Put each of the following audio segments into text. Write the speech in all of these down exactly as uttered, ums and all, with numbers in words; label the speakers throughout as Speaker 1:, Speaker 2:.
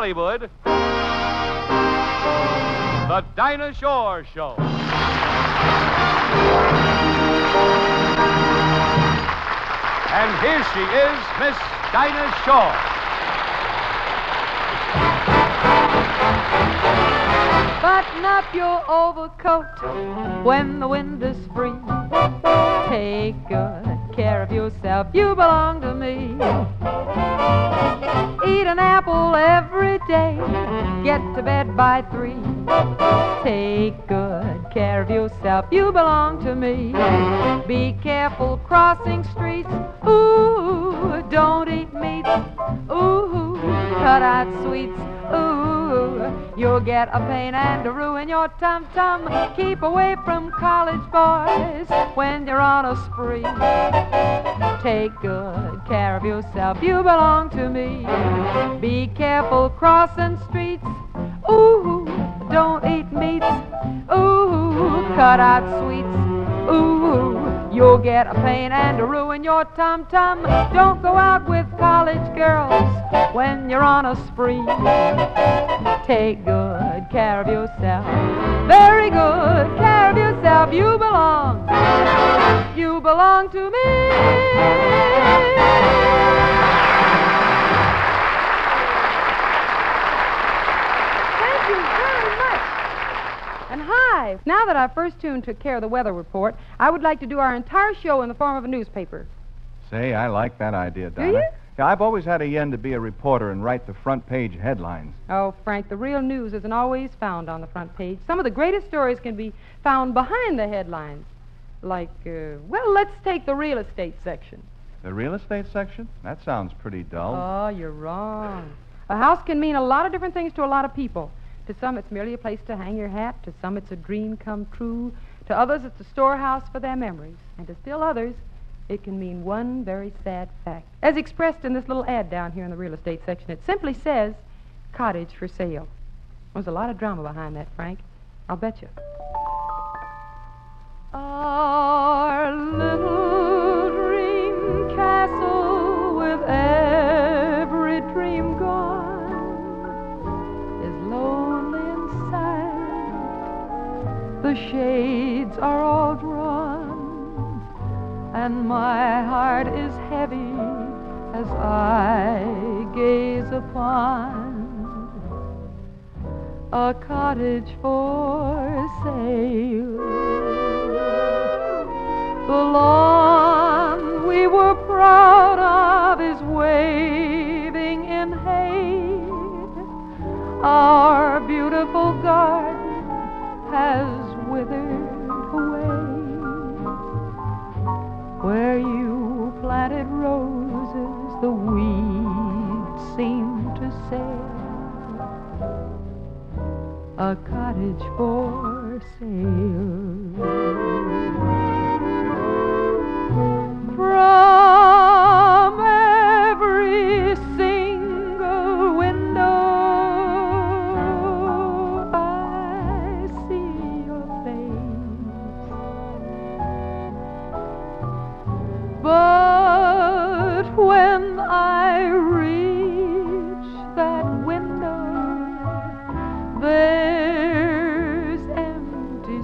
Speaker 1: Hollywood, The Dinah Shore Show. And here she is, Miss Dinah Shore.
Speaker 2: Button up your overcoat when the wind is free. Take good care of yourself, you belong to me. Eat an apple every day, get to bed by three. Take good care of yourself, you belong to me. Be careful crossing streets, ooh, don't eat meat, ooh, cut out sweets, ooh, you'll get a pain and to ruin your tum-tum. Keep away from college boys when you're on a spree. Take good care of yourself, you belong to me. Be careful crossing streets, ooh, don't eat meats, ooh, cut out sweets, ooh, you'll get a pain and to ruin your tum-tum. Don't go out with college girls when you're on a spree. Take good care of yourself, very good care of yourself. You belong, you belong to me. Thank you very much. And hi, now that our first tune took care of the weather report, I would like to do our entire show in the form of a newspaper.
Speaker 3: Say, I like that idea, Donna.
Speaker 2: Do you?
Speaker 3: Yeah, I've always had a yen to be a reporter and write the front page headlines.
Speaker 2: Oh, Frank, the real news isn't always found on the front page. Some of the greatest stories can be found behind the headlines. Like, uh, well, let's take the real estate section.
Speaker 3: The real estate section? That sounds pretty dull.
Speaker 2: Oh, you're wrong. A house can mean a lot of different things to a lot of people. To some, it's merely a place to hang your hat. To some, it's a dream come true. To others, it's a storehouse for their memories. And to still others, it can mean one very sad fact. As expressed in this little ad down here in the real estate section, it simply says, cottage for sale. There's a lot of drama behind that, Frank. I'll bet you. Our little dream castle with every dream gone is lonely and silent. The shades are all drawn, and my heart is heavy as I gaze upon a cottage for sale. The lawn we were proud of is waving in hay. Our beautiful garden has withered away. Where you planted roses, the weeds seem to say, a cottage for sale. From every single window I see your face, but when I reach that window, there's empty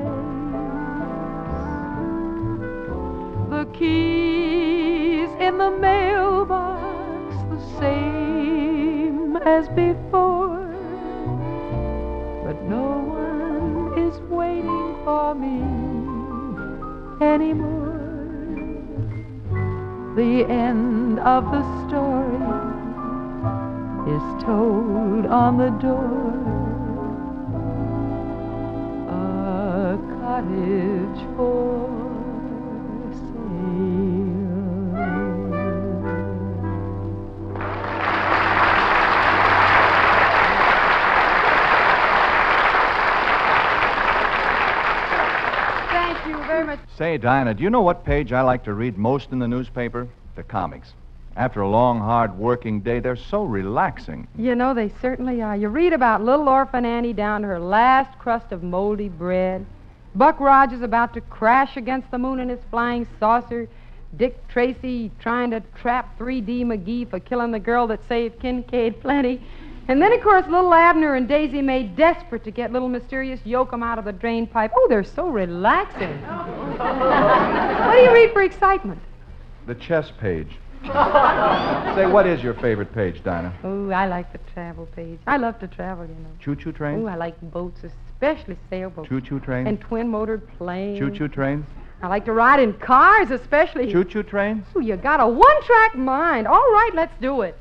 Speaker 2: space. The keys in the mailbox the same as before, but no one is waiting for me anymore. The end of the story is told on the door. A cottage for
Speaker 3: Say, Dinah, do you know what page I like to read most in the newspaper? The comics. After a long, hard working day, they're so relaxing.
Speaker 2: You know, they certainly are. You read about little orphan Annie down to her last crust of moldy bread, Buck Rogers about to crash against the moon in his flying saucer, Dick Tracy trying to trap three D McGee for killing the girl that saved Kincaid plenty. And then, of course, little Abner and Daisy Mae, desperate to get little mysterious Yoakum out of the drain pipe. Oh, they're so relaxing. What do you read for excitement?
Speaker 3: The chess page. Say, what is your favorite page, Dinah?
Speaker 2: Oh, I like the travel page. I love to travel, you know.
Speaker 3: Choo-choo trains?
Speaker 2: Oh, I like boats, especially sailboats.
Speaker 3: Choo-choo trains?
Speaker 2: And twin-motored planes.
Speaker 3: Choo-choo trains?
Speaker 2: I like to ride in cars, especially.
Speaker 3: Choo-choo trains?
Speaker 2: Oh, you got a one-track mind. All right, let's do it.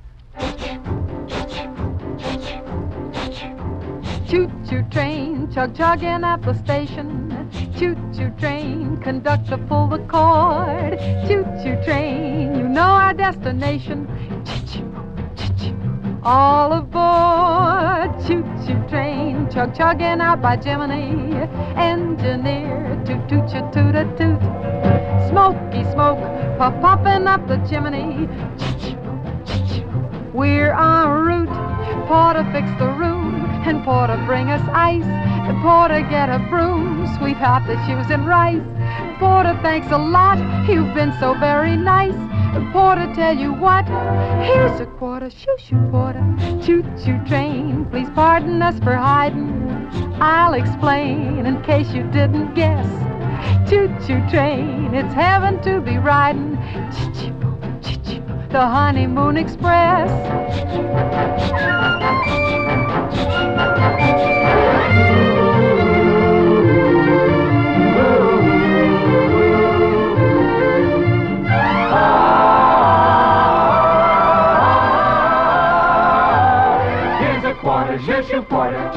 Speaker 2: Choo-choo train, chug-chugging at the station. Choo-choo train, conductor pull the cord. Choo-choo train, you know our destination. Choo-choo, choo-choo, all aboard. Choo-choo train, chug-chugging out by Jiminy. Engineer, toot-toot-toot-toot-toot. Smoky smoke, puff-puffing up the chimney. Choo-choo, choo-choo, we're en route. Porter fix the room. And Porter bring us ice. And Porter get a broom, sweep out the shoes and rice. Porter, thanks a lot, you've been so very nice. And Porter, tell you what, here's a quarter, shoo-shoo, Porter. Choo-choo train, please pardon us for hiding. I'll explain in case you didn't guess. Choo-choo train, it's heaven to be riding. Choo-choo, choo-choo, the honeymoon express.
Speaker 1: Choo-choo Porter.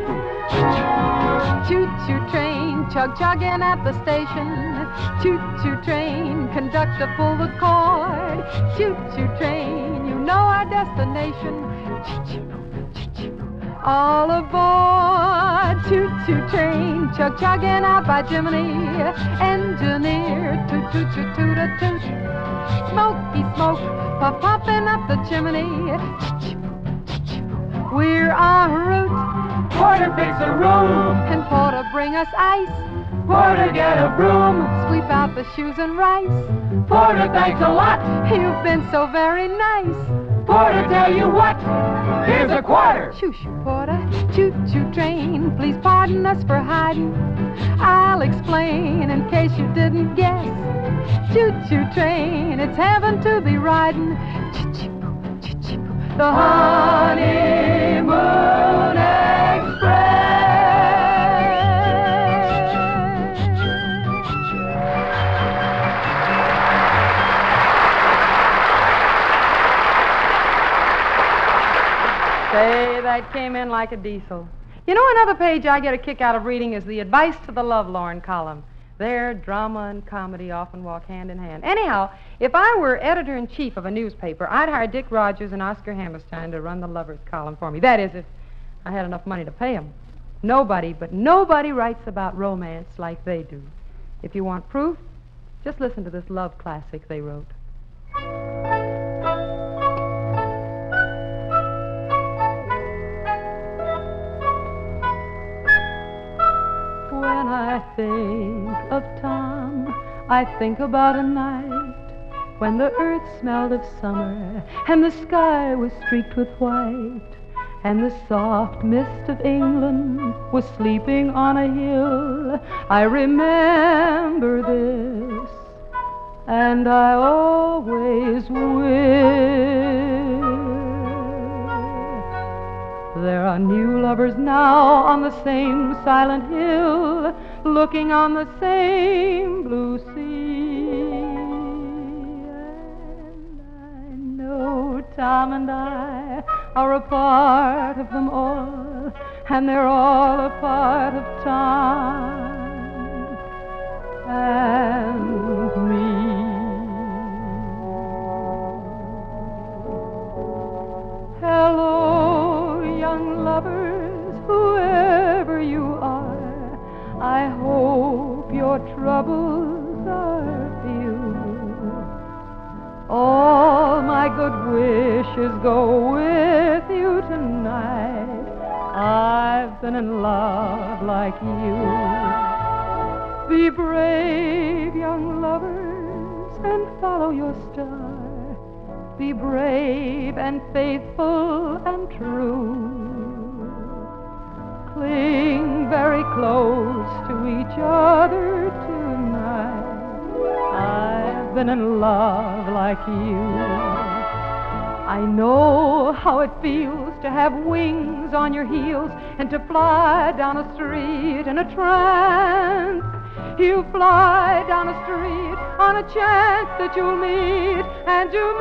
Speaker 2: Choo-choo train, chug-chugging at the station. Choo-choo train, conductor pull the cord. Choo-choo train, you know our destination. Choo-choo, choo-choo, all aboard. Choo-choo train, chug-chugging out by Jiminy. Engineer, toot-toot-toot-toot-toot. Smoky smoke, puff-puffing up the chimney. Choo-choo, we're en route.
Speaker 1: Porter fix a room.
Speaker 2: And Porter bring us ice.
Speaker 1: Porter get a broom.
Speaker 2: Sweep out the shoes and rice.
Speaker 1: Porter, thanks a lot.
Speaker 2: You've been so very nice.
Speaker 1: Porter, tell you what, here's a quarter.
Speaker 2: Shoo-shoo, Porter. Choo-choo train, please pardon us for hiding. I'll explain in case you didn't guess. Choo-choo train, it's heaven to be riding. Choo-choo, choo-choo, the honeymoon express. Say, that came in like a diesel. You know, another page I get a kick out of reading is the Advice to the Lovelorn column. There, drama and comedy often walk hand in hand. Anyhow, if I were editor-in-chief of a newspaper, I'd hire Dick Rogers and Oscar Hammerstein to run the lovers column for me. That is, if I had enough money to pay them. Nobody, but nobody writes about romance like they do. If you want proof, just listen to this love classic they wrote. When I think of Tom, I think about a night when the earth smelled of summer and the sky was streaked with white and the soft mist of England was sleeping on a hill. I remember this, and I always will. There are new lovers now on the same silent hill, looking on the same blue sea. And I know Tom and I are a part of them all, and they're all a part of Tom and me. Hello, young lovers, whoever you are, I hope your troubles are few. All my good wishes go with you tonight. I've been in love like you. Be brave, young lovers, and follow your star. Be brave and faithful and true. Cling very close to each other tonight. I've been in love like you. I know how it feels to have wings on your heels and to fly down a street in a trance. You fly down a street on a chance that you'll meet, and you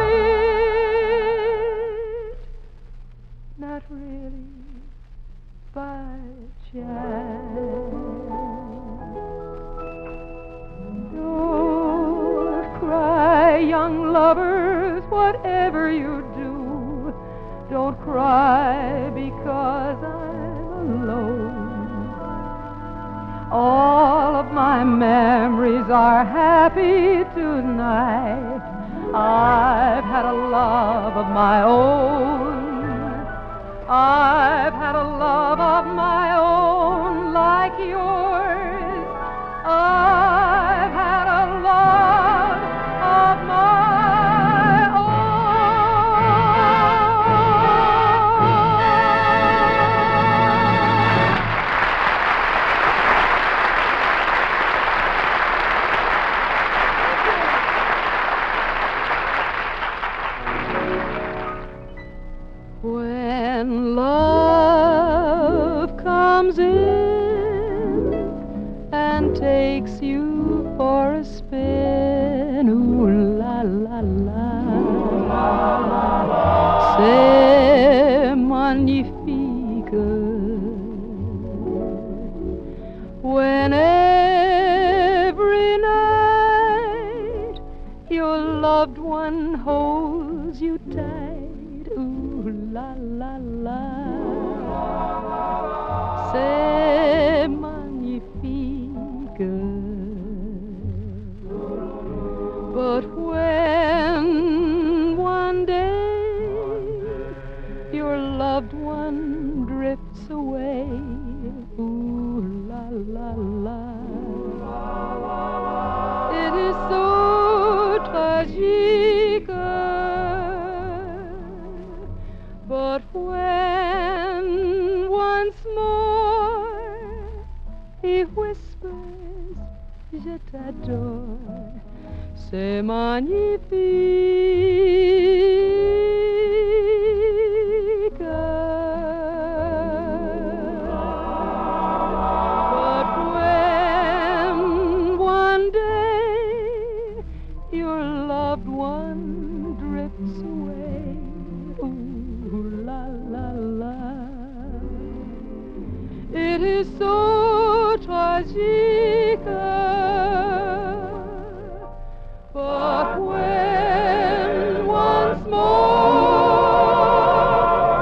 Speaker 2: meet. Not really by chance. Don't cry, young lovers, whatever you do. Don't cry because I'm alone. All of my memories are happy tonight. I've had a love of my own. I've had a love of my own like yours. I've had a love of my own. When love comes in and takes you for a spin, ooh la la la, c'est magnifique. When every night your loved one holds you tight, ooh la la la, c'est magnifique. But when one day your loved one drifts away, ooh la la la, it is so tragique. But when once more he whispers, je t'adore, c'est magnifique. But when one day your loved one drifts away, ooh la la la, it is so tragique. But when once more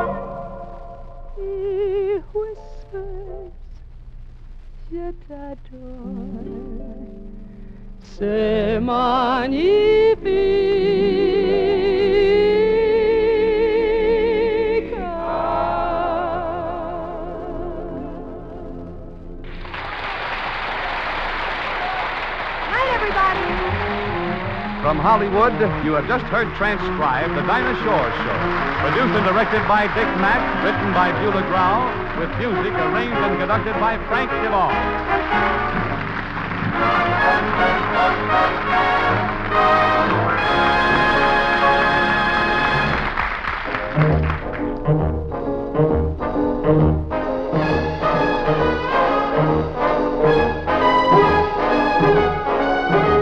Speaker 2: he whispers, je t'adore, c'est magnifique.
Speaker 1: From Hollywood, you have just heard transcribed The Dinah Shore Show. Produced and directed by Dick Mack, written by Beulah Grau, with music arranged and conducted by Frank Duvall.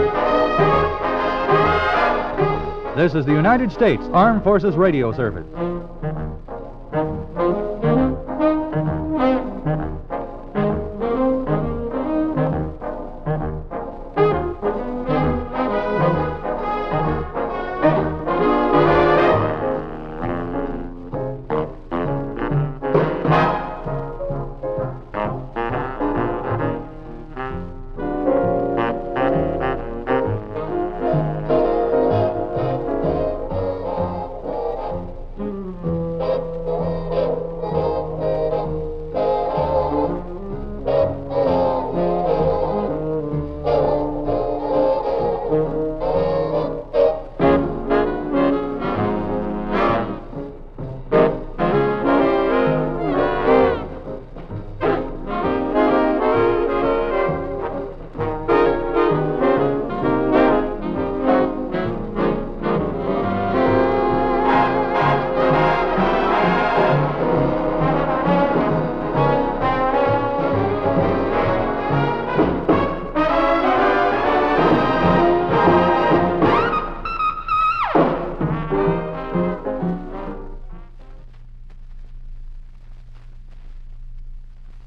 Speaker 4: This is the United States Armed Forces Radio Service.